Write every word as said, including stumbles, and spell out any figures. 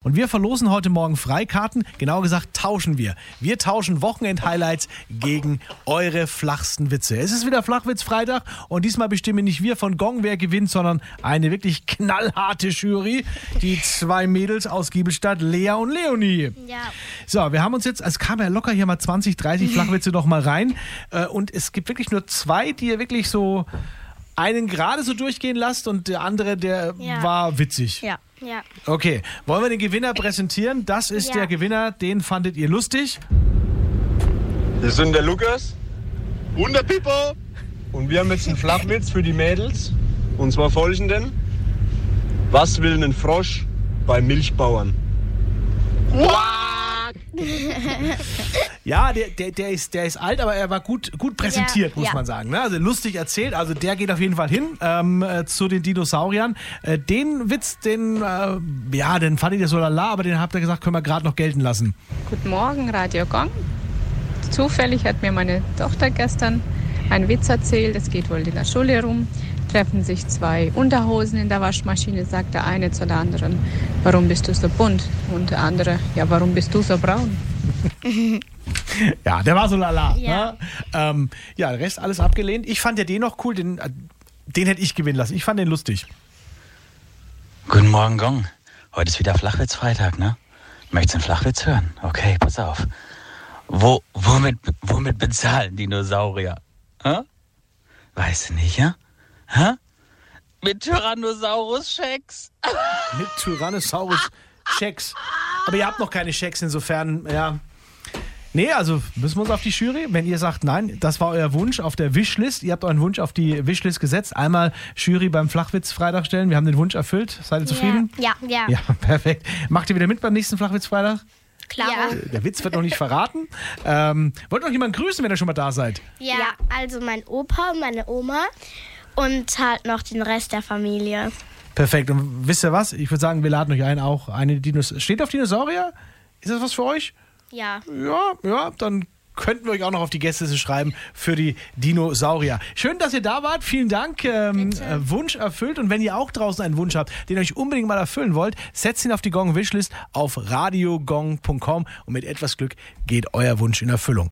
Und wir verlosen heute Morgen Freikarten. Genauer gesagt tauschen wir. Wir tauschen Wochenend-Highlights gegen eure flachsten Witze. Es ist wieder Flachwitz-Freitag und diesmal bestimmen nicht wir von Gong, wer gewinnt, sondern eine wirklich knallharte Jury. Die zwei Mädels aus Giebelstadt, Lea und Leonie. Ja. So, wir haben uns jetzt, es kam ja locker hier mal zwanzig, dreißig Flachwitze noch mal rein. Und es gibt wirklich nur zwei, die ihr wirklich so einen gerade so durchgehen lasst und der andere, der Ja. war witzig. Ja. Ja. Okay, wollen wir den Gewinner präsentieren? Das ist Ja. der Gewinner, den fandet ihr lustig. Wir sind der Lukas und der Pippo. Und wir haben jetzt einen Flachwitz für die Mädels. Und zwar folgenden. Was will ein Frosch bei Milchbauern? Ja, der, der, der, ist, der ist alt, aber er war gut, gut präsentiert, Ja. muss Ja. man sagen. Ne? Also lustig erzählt, also der geht auf jeden Fall hin ähm, äh, zu den Dinosauriern. Äh, den Witz, den, äh, ja, den fand ich ja so lala, aber den habt ihr gesagt, können wir gerade noch gelten lassen. Guten Morgen, Radio Gong. Zufällig hat mir meine Tochter gestern einen Witz erzählt. Es geht wohl in der Schule rum. Treffen sich zwei Unterhosen in der Waschmaschine, sagt der eine zu der anderen, warum bist du so bunt? Und der andere, ja, warum bist du so braun? Ja, der war so lala. Ja. Ne? Ähm, ja, der Rest alles abgelehnt. Ich fand ja den noch cool, den, äh, den hätte ich gewinnen lassen. Ich fand den lustig. Guten Morgen, Gong. Heute ist wieder Flachwitz-Freitag, ne? Möchtest du einen Flachwitz hören? Okay, pass auf. Wo, womit, womit bezahlen Dinosaurier? Hä? Weißt du nicht, ja? Hä? Mit Tyrannosaurus-Schecks. Mit Tyrannosaurus Schecks. Aber ihr habt noch keine Schecks, insofern, ja. Nee, also müssen wir uns auf die Jury. Wenn ihr sagt, nein, das war euer Wunsch auf der Wishlist. Ihr habt euren Wunsch auf die Wishlist gesetzt. Einmal Jury beim Flachwitz-Freitag stellen. Wir haben den Wunsch erfüllt. Seid ihr zufrieden? Ja. Ja. Ja, perfekt. Macht ihr wieder mit beim nächsten Flachwitz-Freitag? Klar. Ja. Der Witz wird noch nicht verraten. Ähm, wollt noch jemanden grüßen, wenn ihr schon mal da seid? Ja. Also mein Opa und meine Oma und halt noch den Rest der Familie. Perfekt. Und wisst ihr was? Ich würde sagen, wir laden euch ein, auch eine Dinos. Steht auf Dinosaurier? Ist das was für euch? Ja. Ja, ja, dann könnten wir euch auch noch auf die Gästeliste schreiben für die Dinosaurier. Schön, dass ihr da wart. Vielen Dank. Ähm, äh, Wunsch erfüllt. Und wenn ihr auch draußen einen Wunsch habt, den ihr euch unbedingt mal erfüllen wollt, setzt ihn auf die Gong Wishlist auf radiogong punkt com und mit etwas Glück geht euer Wunsch in Erfüllung.